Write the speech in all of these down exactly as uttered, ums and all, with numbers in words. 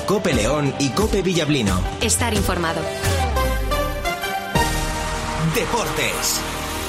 COPE León y COPE Villablino. Estar informado. Deportes.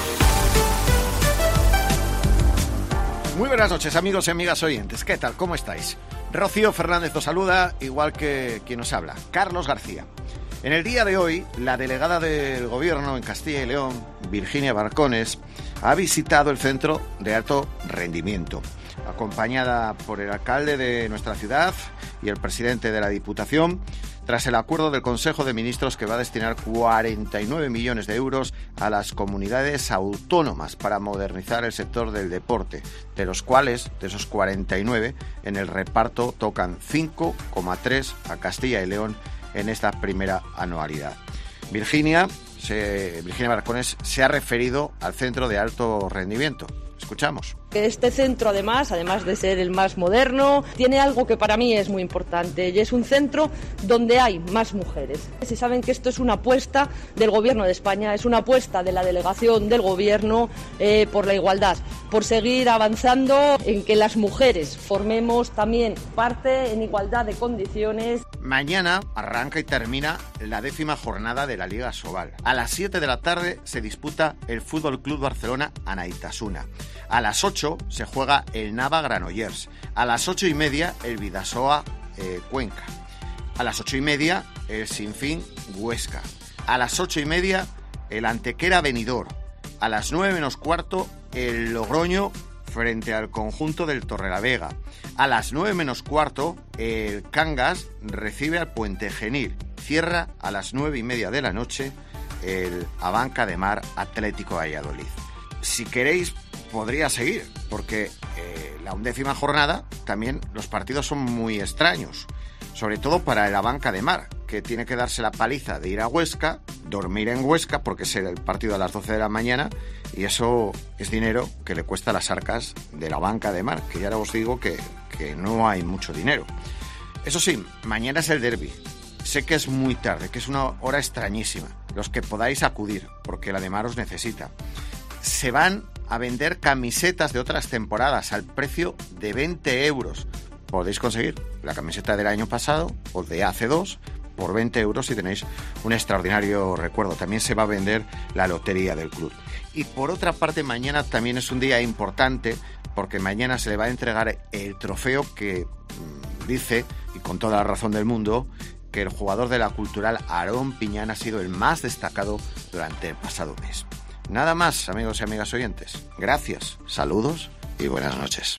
Muy buenas noches, amigos y amigas oyentes. ¿Qué tal? ¿Cómo estáis? Rocío Fernández os saluda, igual que quien os habla, Carlos García. En el día de hoy, la delegada del Gobierno en Castilla y León, Virginia Barcones, ha visitado el Centro de Alto Rendimiento, acompañada por el alcalde de nuestra ciudad y el presidente de la Diputación, tras el acuerdo del Consejo de Ministros que va a destinar cuarenta y nueve millones de euros a las comunidades autónomas para modernizar el sector del deporte, de los cuales, de esos cuarenta y nueve, en el reparto tocan cinco coma tres a Castilla y León en esta primera anualidad. Virginia, se, Virginia Barcones se ha referido al Centro de Alto Rendimiento. Escuchamos. Este centro, además, además de ser el más moderno, tiene algo que para mí es muy importante, y es un centro donde hay más mujeres. Si saben que esto es una apuesta del Gobierno de España, es una apuesta de la delegación del Gobierno eh, por la igualdad, por seguir avanzando en que las mujeres formemos también parte en igualdad de condiciones. Mañana arranca y termina la décima jornada de la Liga Sobal. A las siete de la tarde se disputa el Fútbol Club Barcelona Anaitasuna. A las ocho se juega el Nava Granollers. A las ocho y media el Bidasoa eh, Cuenca. A las ocho y media el Sinfín Huesca. A las ocho y media el Antequera Benidorm. A las nueve menos cuarto el Logroño frente al conjunto del Torrelavega. A las nueve menos cuarto el Cangas recibe al Puente Genil. Cierra a las nueve y media de la noche el Abanca de Mar Atlético Valladolid. Si queréis, podría seguir, porque eh, la undécima jornada también los partidos son muy extraños, sobre todo para el Abanca de Mar, que tiene que darse la paliza de ir a Huesca, dormir en Huesca, porque es el partido a las doce de la mañana, y eso es dinero que le cuesta a las arcas de la Abanca de Mar, que ya os digo que, que no hay mucho dinero. Eso sí, mañana es el derbi. Sé que es muy tarde, que es una hora extrañísima. Los que podáis acudir, porque la de Mar os necesita. Se van a vender camisetas de otras temporadas al precio de veinte euros. Podéis conseguir la camiseta del año pasado o de hace dos por veinte euros si tenéis un extraordinario recuerdo. También se va a vender la lotería del club. Y por otra parte, mañana también es un día importante porque mañana se le va a entregar el trofeo que mmm, dice, y con toda la razón del mundo, que el jugador de la Cultural Aarón Piñán ha sido el más destacado durante el pasado mes. Nada más, amigos y amigas oyentes. Gracias, saludos y buenas noches.